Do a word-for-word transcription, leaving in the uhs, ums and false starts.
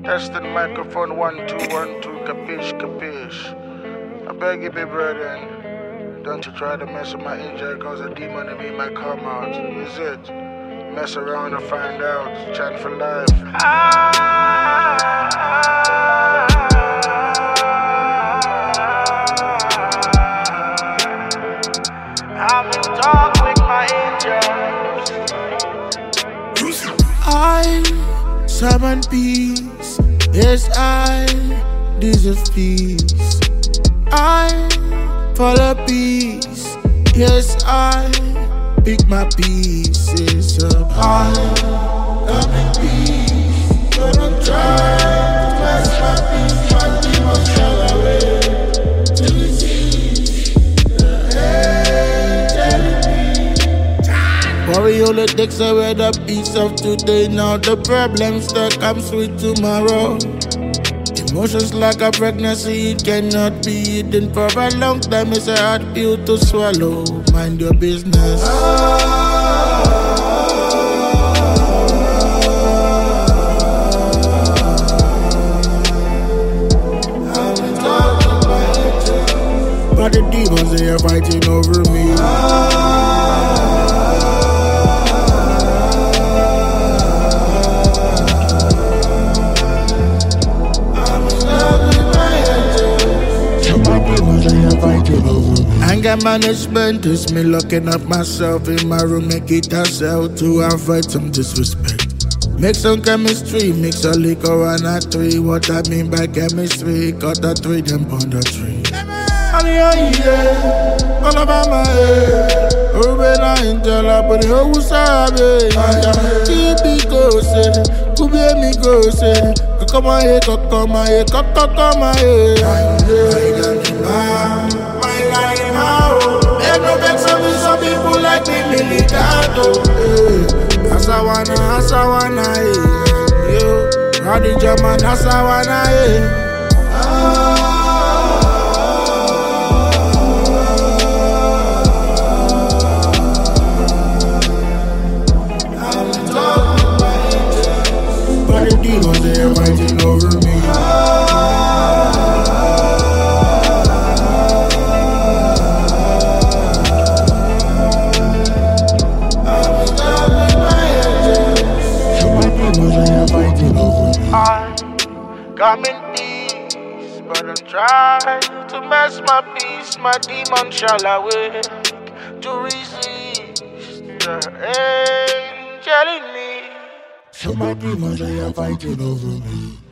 Testing microphone one two one two, capiche, capiche. I beg you, big brother, don't you try to mess with my angel, cause a demon in me might come out. Is it? Mess around and find out. Chant for life. I'm in talk with my angels. I summon peace. Yes, I deserve peace. I follow peace. Yes, I pick my pieces up. I am in peace. Gonna try to bless my peace. My demons shall away to receive the angel in me. Worry only takes away the peace of today. Now the problems that comes with tomorrow. Emotions like a pregnancy, it cannot be hidden for a long time. It's a hard pill to swallow. Mind your business. But the demons, they are fighting over me. Anger management is me locking up myself in my room, make it a cell to avoid some disrespect. Make some chemistry, mix a liquor and a tree. What I mean by chemistry, cut a tree, then pound a tree. And yeah, yeah, all about my head. Oh, when I angel, I put it who sabe. Keep it go, say, could be me go, say. Come on, here, come on, here, come on, here. Some people like me, militado. Asawana, Asawana, yo. Rowdy German, Asawana, but the demons, they are fighting over me. I come in peace, but I try to mess my peace. My demon shall awake to resist the angel in me. So my demons, they are fighting over me.